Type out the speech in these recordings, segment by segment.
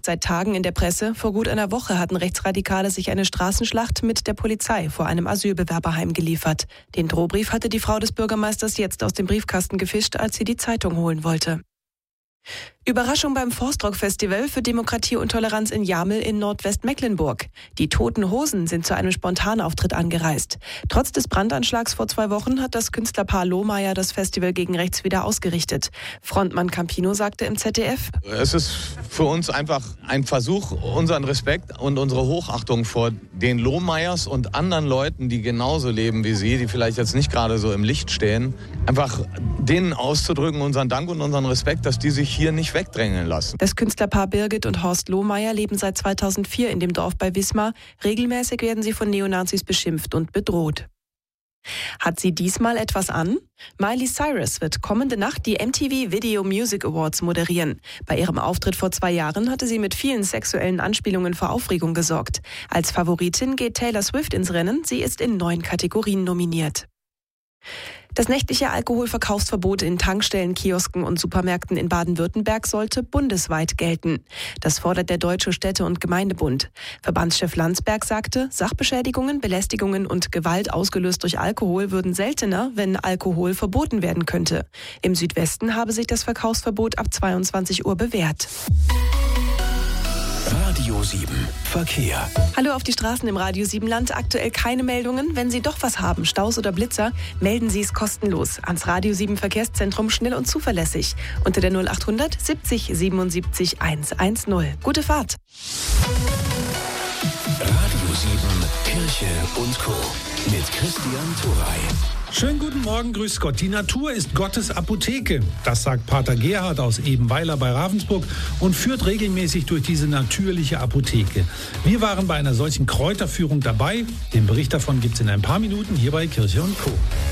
ist seit Tagen in der Presse. Vor gut einer Woche hatten Rechtsradikale sich eine Straßenschlacht mit der Polizei vor einem Asylbewerberheim geliefert. Den Drohbrief hatte die Frau des Bürgermeisters jetzt aus dem Briefkasten gefischt, als sie die Zeitung holen wollte. Überraschung beim Forstrock-Festival für Demokratie und Toleranz in Jamel in Nordwestmecklenburg. Die Toten Hosen sind zu einem Spontanauftritt angereist. Trotz des Brandanschlags vor 2 Wochen hat das Künstlerpaar Lohmeier das Festival gegen rechts wieder ausgerichtet. Frontmann Campino sagte im ZDF: Es ist für uns einfach ein Versuch, unseren Respekt und unsere Hochachtung vor den Lohmeiers und anderen Leuten, die genauso leben wie sie, die vielleicht jetzt nicht gerade so im Licht stehen, einfach denen auszudrücken, unseren Dank und unseren Respekt, dass die sich hier nicht wegdrängeln lassen. Das Künstlerpaar Birgit und Horst Lohmeier leben seit 2004 in dem Dorf bei Wismar. Regelmäßig werden sie von Neonazis beschimpft und bedroht. Hat sie diesmal etwas an? Miley Cyrus wird kommende Nacht die MTV Video Music Awards moderieren. Bei ihrem Auftritt vor 2 Jahren hatte sie mit vielen sexuellen Anspielungen für Aufregung gesorgt. Als Favoritin geht Taylor Swift ins Rennen. Sie ist in 9 Kategorien nominiert. Das nächtliche Alkoholverkaufsverbot in Tankstellen, Kiosken und Supermärkten in Baden-Württemberg sollte bundesweit gelten. Das fordert der Deutsche Städte- und Gemeindebund. Verbandschef Landsberg sagte, Sachbeschädigungen, Belästigungen und Gewalt ausgelöst durch Alkohol würden seltener, wenn Alkohol verboten werden könnte. Im Südwesten habe sich das Verkaufsverbot ab 22 Uhr bewährt. Radio 7 Verkehr. Hallo auf die Straßen im Radio 7 Land. Aktuell keine Meldungen. Wenn Sie doch was haben, Staus oder Blitzer, melden Sie es kostenlos ans Radio 7 Verkehrszentrum, schnell und zuverlässig. Unter der 0800 70 77 110. Gute Fahrt. Radio 7 Kirche und Co. mit Christian Thuray. Schönen guten Morgen, grüß Gott. Die Natur ist Gottes Apotheke. Das sagt Pater Gerhard aus Ebenweiler bei Ravensburg und führt regelmäßig durch diese natürliche Apotheke. Wir waren bei einer solchen Kräuterführung dabei. Den Bericht davon gibt es in ein paar Minuten hier bei Kirche und Co.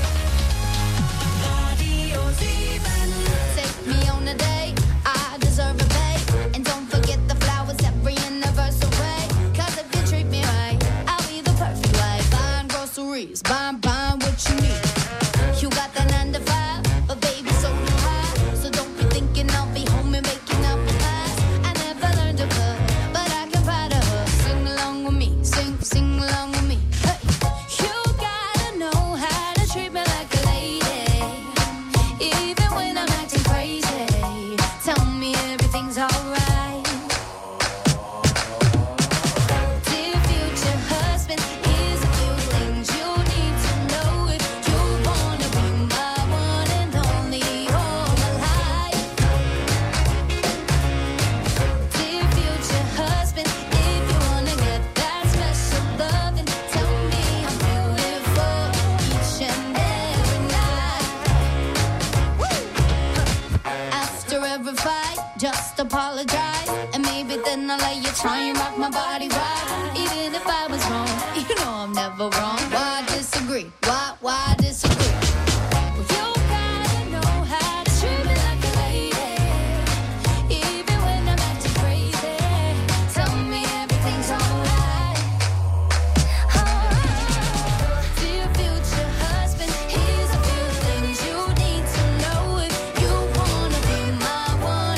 Just apologize, and maybe then I'll let you try and rock my body right. Even if I was wrong, you know I'm never wrong. Why disagree? Why disagree? Well, you gotta know how to treat me like a lady, even when I'm acting crazy. Tell me everything's alright. Dear future husband, here's a few things you need to know if you wanna be my one.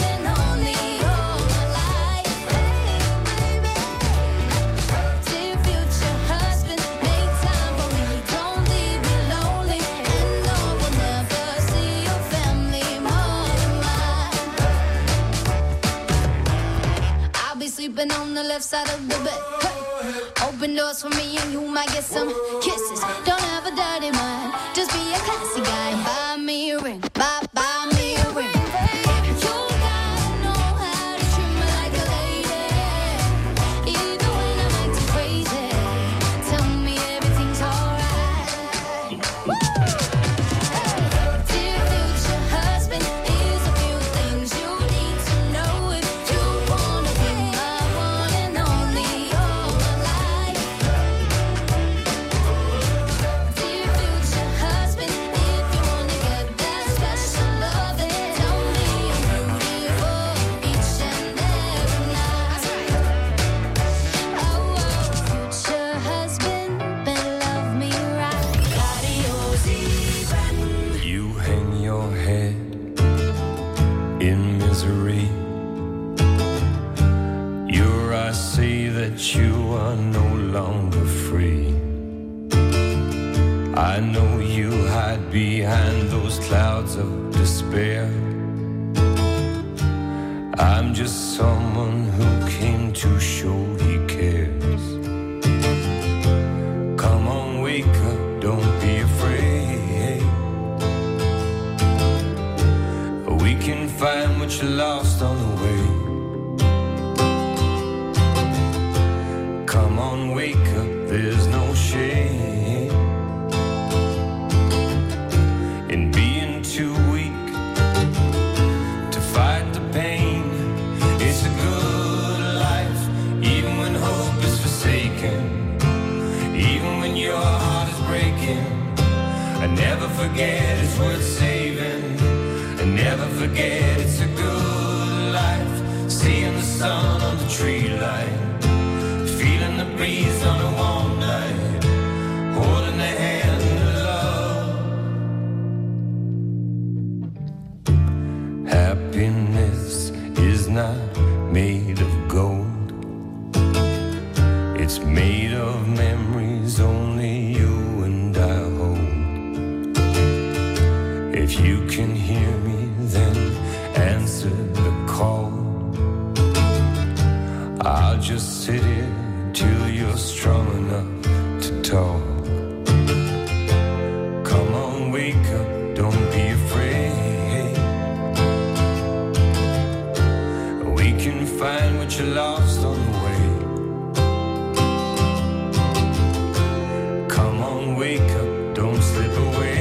Sleeping on the left side of the bed. Hey. Open doors for me and you might get some kisses. Don't have a dirty mind, just be a classy guy. Buy me a ring, buy me a ring. You gotta know how to treat me like a lady, even when I'm acting crazy. Tell me everything's alright. Dear future husband, here's a few things you need to know if you wanna be my one and only all my life. Dear future husband, if you wanna get that special say that you are no longer free. I know you hide behind those clouds of despair. I'm just someone who came to show he cares. Come on, wake up, don't be afraid. We can find what you lost on the way. Come on, wake up, there's no shame in being too weak to fight the pain. It's a good life, even when hope is forsaken, even when your heart is breaking. I never forget it's worth saving. I never forget it's a good life, seeing the sun on the tree line, feeling the breeze on a warm night, holding the hand of love. Happiness is not made of gold. It's made of memories only you and I hold. If you can hear me, then answer the call. I'll just sit here till you're strong enough to talk. Come on, wake up, don't be afraid. We can find what you lost on the way. Come on, wake up, don't slip away.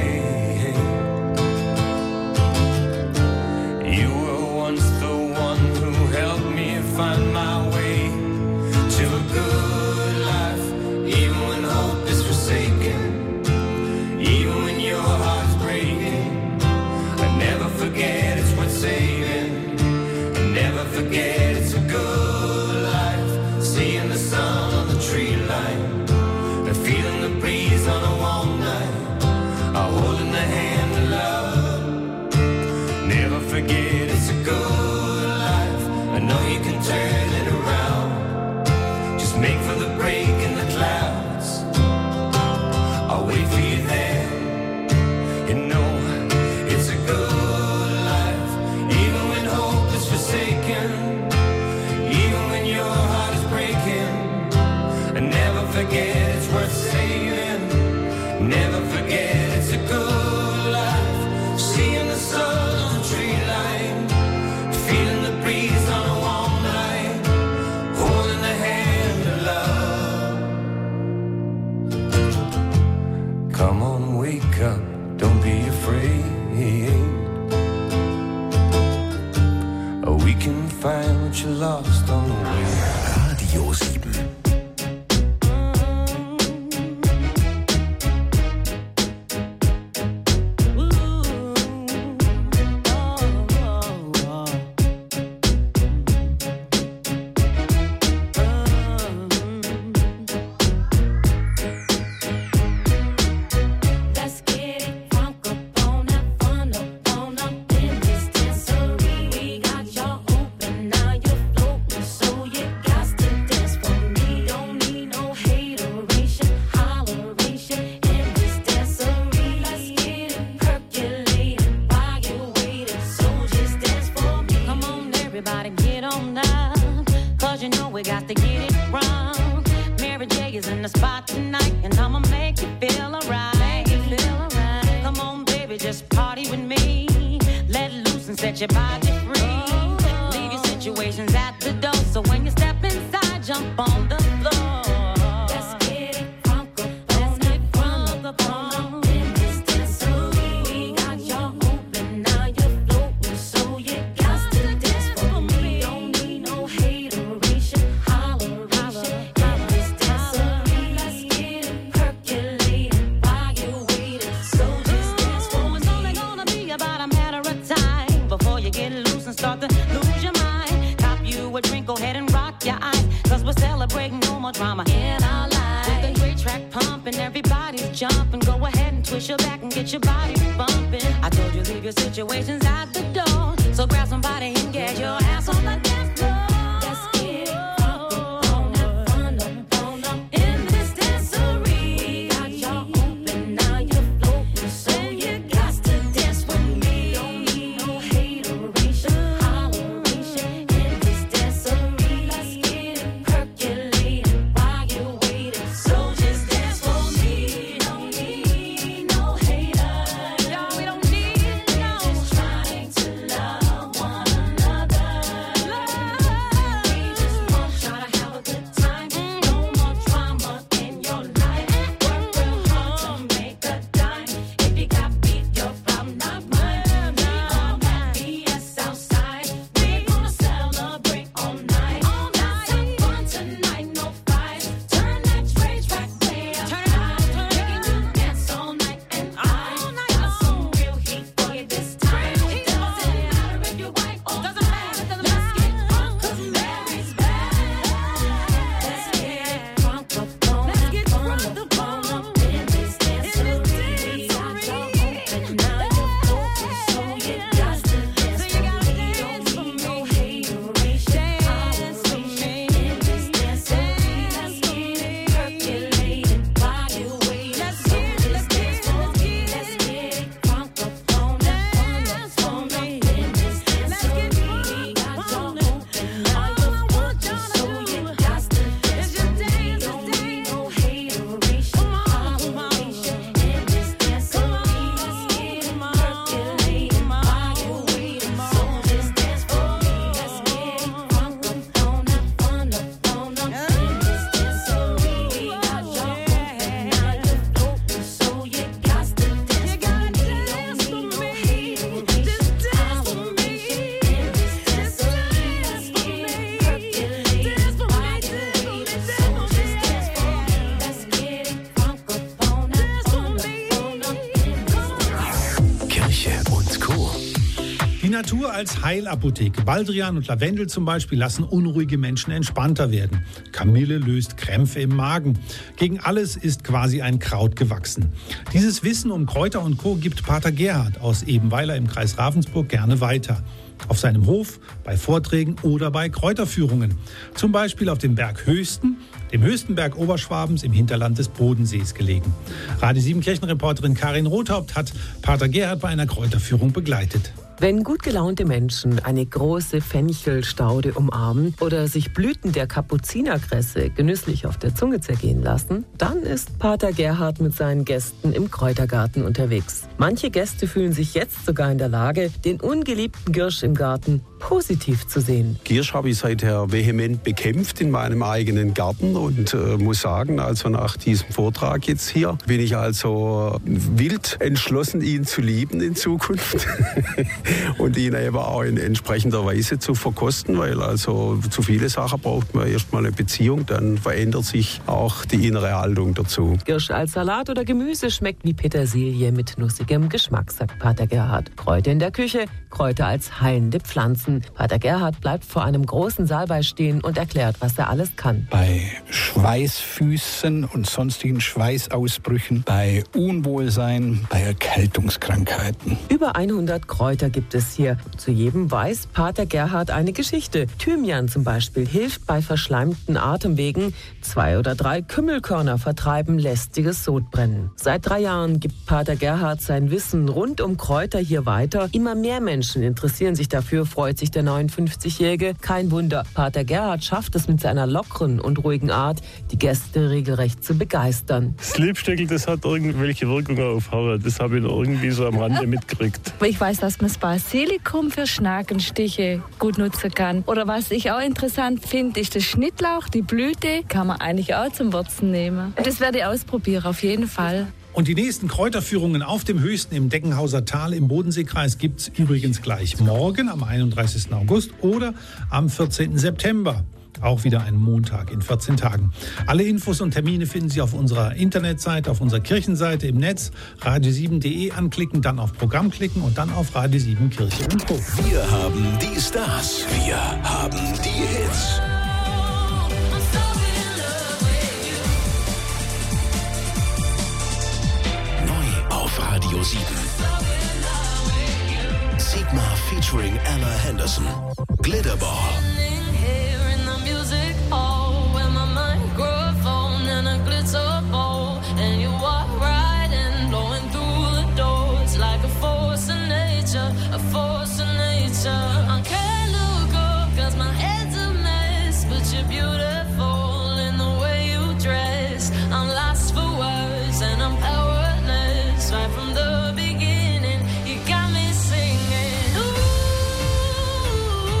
You were once the one who helped me find my way to a good life, even when hope is forsaken, even when your heart's breaking. I never forget it's worth saving. I never forget it's a good life, seeing the sun on the tree line, and feeling the breeze on a warm night, holding the hand of love. Never forget it's a good life. I know you can turn it around. Just make for the break in the clouds. I'll wait for you there. You know it's a good life, even when hope is forsaken, even when your heart is breaking. And never forget it's worth saving. Never forget it's a good life, seeing the sun on the tree line, feeling the breeze on a warm night, holding the hand of love. Come on, wake up, don't be afraid. We can find what you lost on the way. Radio 7. Let's get it crunk up on that fun up in this dancery. We got y'all open, now you're floating, so you got to dance for me. Don't need no hateration, holleration in this dancery. Let's get it percolating while you're waiting, so just dance for me. Come on, everybody, get on now, 'cause you know we got to get it wrong. Mary J is in the spot tonight, and I'ma make you feel alright. Come on, baby, just party with me. Let loose and set your body free. Leave your situations at the door, so when you step inside, jump on the floor. Let's get it crunk up, let's get crunk up in this dancery. We got y'all open, now you're floating, so you got to dance for me. Don't need no hateration, holleration in this dancery. Let's get it percolating while you're waiting, so just dance for me. It's only gonna be about a matter of time before you get loose and start to lose your mind. Cop you a drink, go ahead and rock your eyes, 'cause we're celebrating no more drama in our lives. With the great track pumping, everybody's jumping. Go ahead and twist your back and get your body bumping. I told you leave your situations at the door, so grab somebody and get your ass on the dance floor. Let's get it crunk up Die Natur als Heilapotheke. Baldrian und Lavendel zum Beispiel lassen unruhige Menschen entspannter werden. Kamille löst Krämpfe im Magen. Gegen alles ist quasi ein Kraut gewachsen. Dieses Wissen um Kräuter und Co. gibt Pater Gerhard aus Ebenweiler im Kreis Ravensburg gerne weiter. Auf seinem Hof, bei Vorträgen oder bei Kräuterführungen. Zum Beispiel auf dem Berg Höchsten, dem höchsten Berg Oberschwabens im Hinterland des Bodensees gelegen. Radio 7 Kirchenreporterin Karin Rothaupt hat Pater Gerhard bei einer Kräuterführung begleitet. Wenn gut gelaunte Menschen eine große Fenchelstaude umarmen oder sich Blüten der Kapuzinerkresse genüsslich auf der Zunge zergehen lassen, dann ist Pater Gerhard mit seinen Gästen im Kräutergarten unterwegs. Manche Gäste fühlen sich jetzt sogar in der Lage, den ungeliebten Giersch im Garten positiv zu sehen. Giersch habe ich seither vehement bekämpft in meinem eigenen Garten und muss sagen, also nach diesem Vortrag jetzt hier bin ich also wild entschlossen, ihn zu lieben in Zukunft. Und ihn eben auch in entsprechender Weise zu verkosten, weil also zu viele Sachen braucht man erstmal eine Beziehung, dann verändert sich auch die innere Haltung dazu. Giersch als Salat oder Gemüse schmeckt wie Petersilie mit nussigem Geschmack, sagt Pater Gerhard. Kräuter in der Küche, Kräuter als heilende Pflanzen. Pater Gerhard bleibt vor einem großen Salbei stehen und erklärt, was er alles kann. Bei Schweißfüßen und sonstigen Schweißausbrüchen, bei Unwohlsein, bei Erkältungskrankheiten. Über 100 Kräuter gibt es hier. Zu jedem weiß Pater Gerhard eine Geschichte. Thymian zum Beispiel hilft bei verschleimten Atemwegen. 2 oder 3 Kümmelkörner vertreiben lästiges Sodbrennen. Seit 3 Jahren gibt Pater Gerhard sein Wissen rund um Kräuter hier weiter. Immer mehr Menschen interessieren sich dafür, freut sich der 59-Jährige. Kein Wunder, Pater Gerhard schafft es mit seiner lockeren und ruhigen Art, die Gäste regelrecht zu begeistern. Das Liebstöckel, das hat irgendwelche Wirkungen auf Harald. Das habe ich noch irgendwie so am Rande mitgekriegt. Ich weiß, dass man das Basilikum für Schnakenstiche gut nutzen kann. Oder was ich auch interessant finde, ist der Schnittlauch, die Blüte, kann man eigentlich auch zum Würzen nehmen. Das werde ich ausprobieren, auf jeden Fall. Und die nächsten Kräuterführungen auf dem Höchsten im Deckenhauser Tal im Bodenseekreis gibt es übrigens gleich morgen am 31. August oder am 14. September. Auch wieder ein Montag in 14 Tagen. Alle Infos und Termine finden Sie auf unserer Internetseite, auf unserer Kirchenseite im Netz, radio7.de anklicken, dann auf Programm klicken und dann auf Radio 7 Kirche und Co. Wir haben die Stars, wir haben die Hits. Neu auf Radio 7. Sigma featuring Ella Henderson. Glitterball. A force of nature. I can't look up 'cause my head's a mess, but you're beautiful in the way you dress. I'm lost for words and I'm powerless. Right from the beginning, you got me singing. Ooh,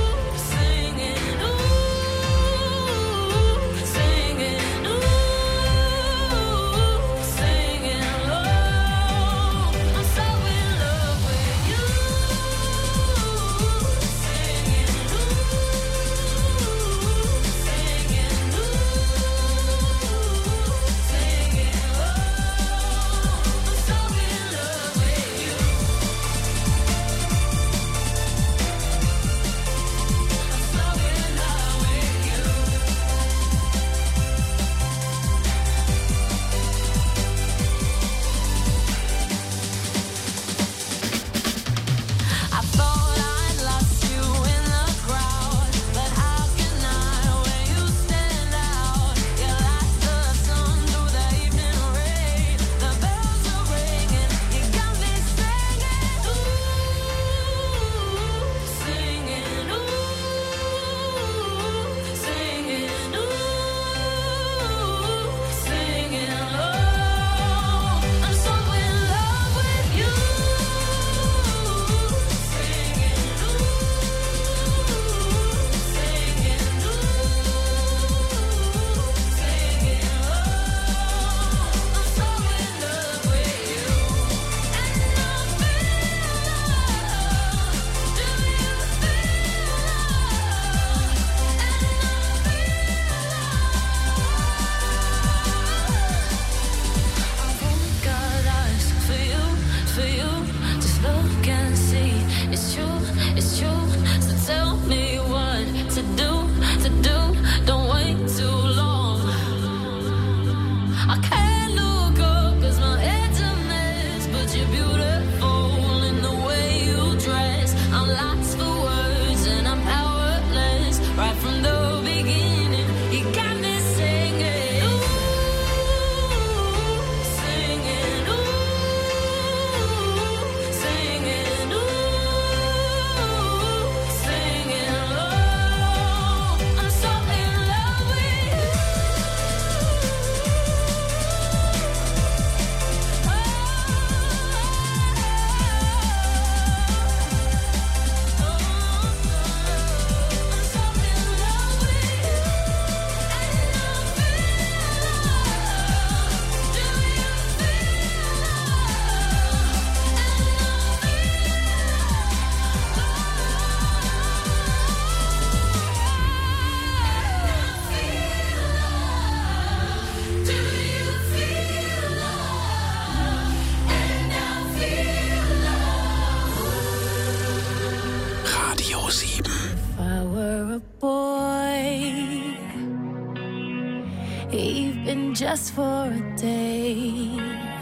even just for a day.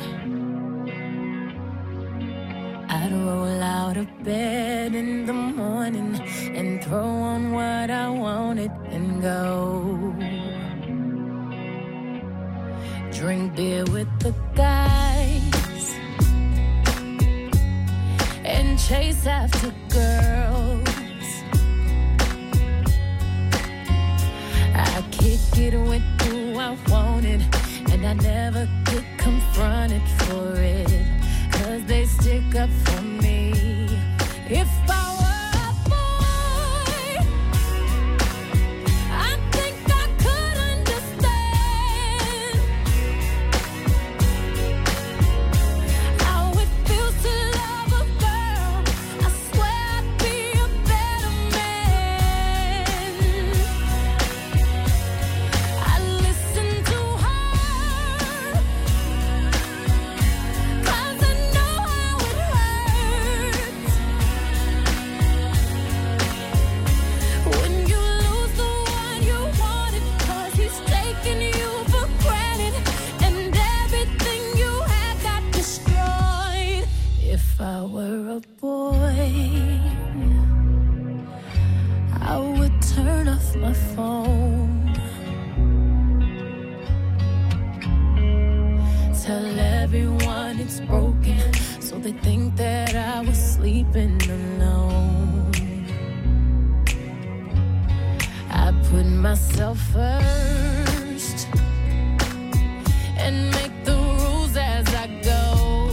I'd roll out of bed in the morning and throw on what I wanted and go. Drink beer with the guys and chase after girls. I kick it with who I wanted, and I never get confronted for it, 'cause they stick up for me. If I were a boy, I think I could understand how it feels to love a girl. I swear I'd be a better man. I listen to her, 'cause I know how it hurts when you lose the one you wanted, 'cause he's taking you for granted, and everything you had got destroyed. If I were a boy, I would turn off my phone, tell everyone it's broken, so they think that I was sleeping alone. I put myself first and make the rules as I go,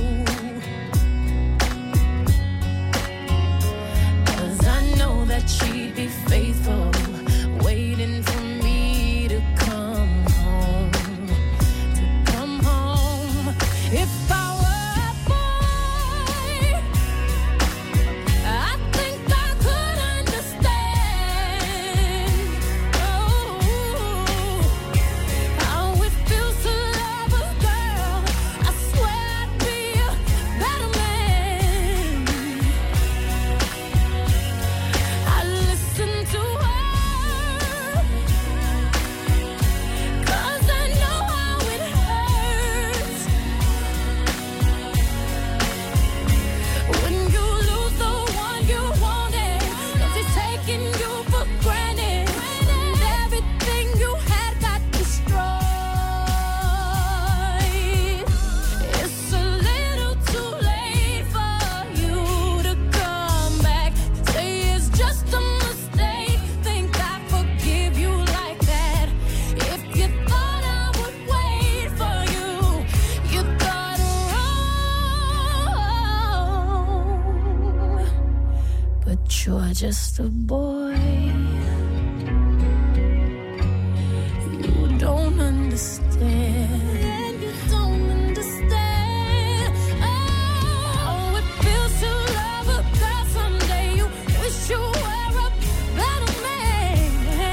'cause I know that she'd be faithful, waiting for me to come home, to come home. If I were a boy, I think I could understand how it feels to love a girl. I swear I'd be a better man. I listen to her, 'cause I know how it hurts when you lose the one you wanted, 'cause he's taking you for granted, and everything you had got destroyed. It's a little too late for you to come back. Say it's just a mistake, think I forgive you like that. If you thought I would wait for you, you thought wrong. But you're just a boy. You don't understand. You don't understand how it feels to love a girl. Someday you wish you were a better man.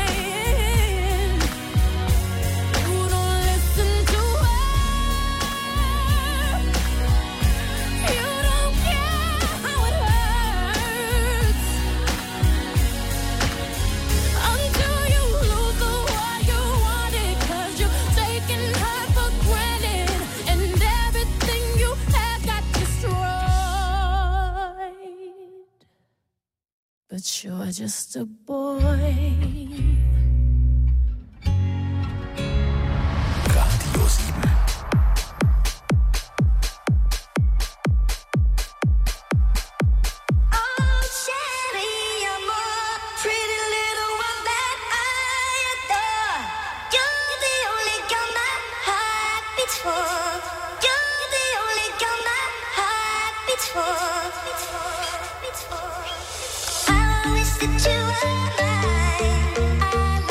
You don't listen to her. You don't care how it hurts until you lose the one you wanted, 'cause you're taking her for granted, and everything you had got destroyed. But you're just a boy. Radio 7. Oh, Sherry, amor, pretty little one that I adore. You're the only girl my heart beats for. You're the only girl my heart beats for. I wish that you were mine. I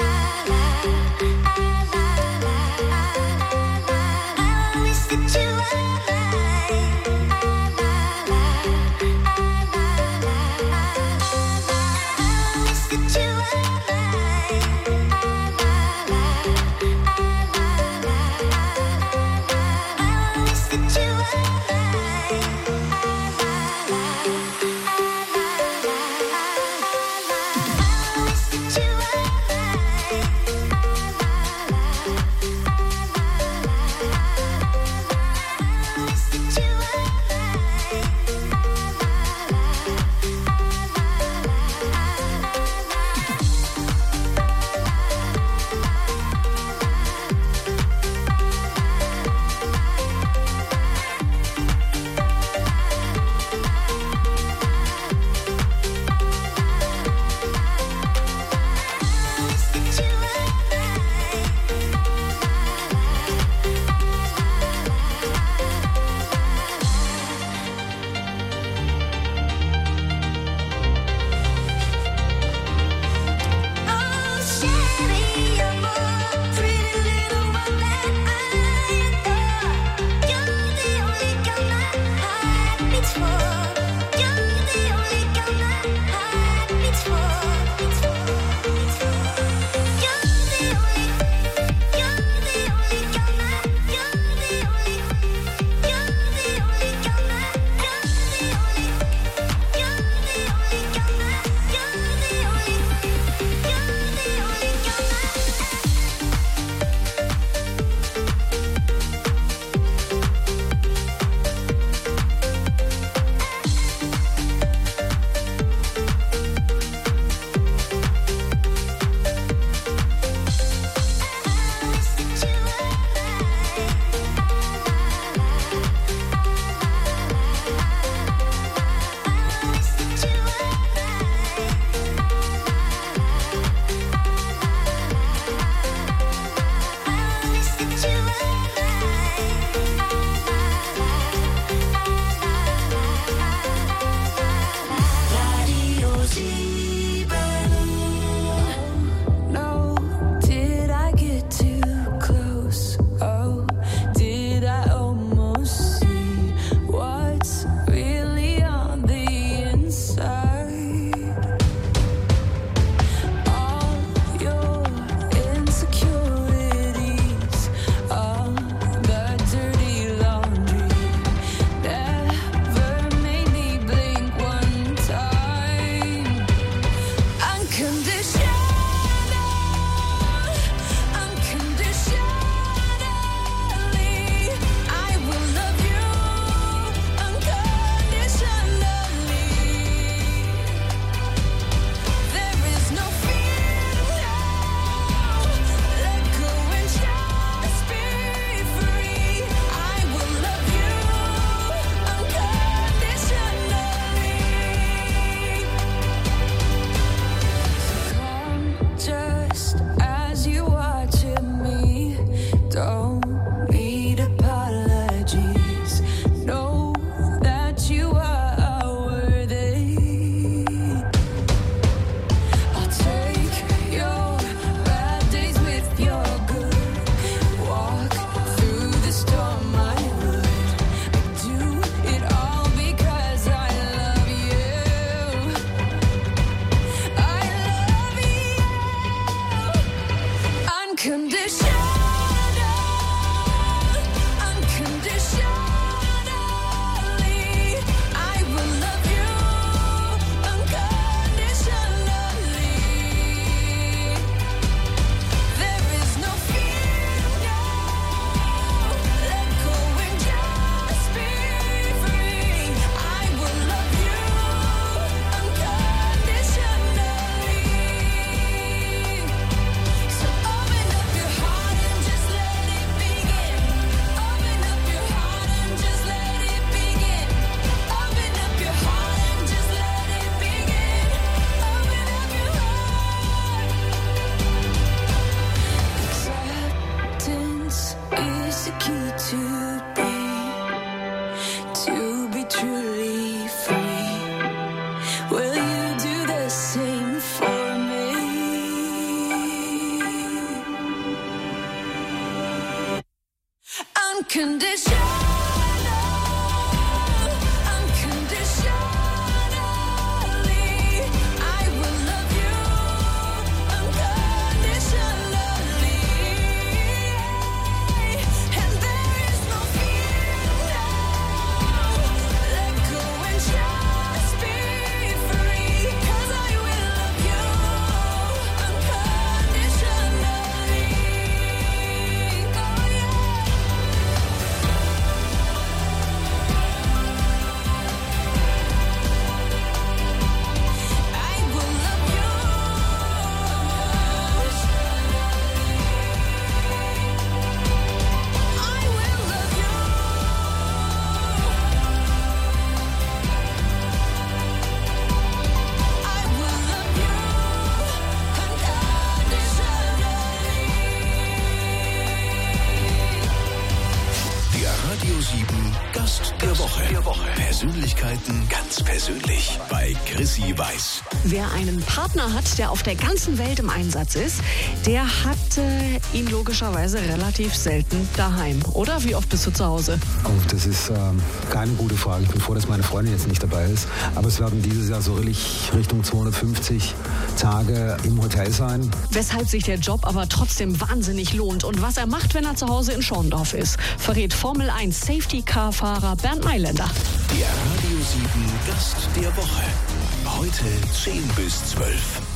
Persönlichkeiten ganz persönlich bei Chrissy Weiß. Wer einen Partner hat, der auf der ganzen Welt im Einsatz ist, der hat ihn logischerweise relativ selten daheim. Oder? Wie oft bist du zu Hause? Oh, das ist keine gute Frage. Ich bin froh, dass meine Freundin jetzt nicht dabei ist. Aber es werden dieses Jahr so Richtung 250 Tage im Hotel sein. Weshalb sich der Job aber trotzdem wahnsinnig lohnt. Und was er macht, wenn er zu Hause in Schorndorf ist, verrät Formel 1 Safety-Car-Fahrer Bernd Mailänder. Der Radio 7 Gast der Woche. Heute 10 bis 12.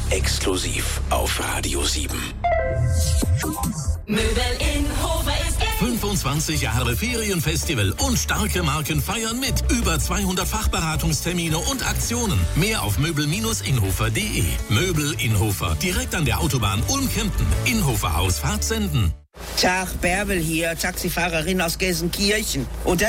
Exklusiv auf Radio 7. Möbel in Hofer ist 25 Jahre Ferienfestival und starke Marken feiern mit. Über 200 Fachberatungstermine und Aktionen. Mehr auf möbel-inhofer.de. Möbel in Hofer, direkt an der Autobahn Ulm-Kempten. Inhofer Ausfahrt senden. Tag, Bärbel hier, Taxifahrerin aus Gelsenkirchen. Und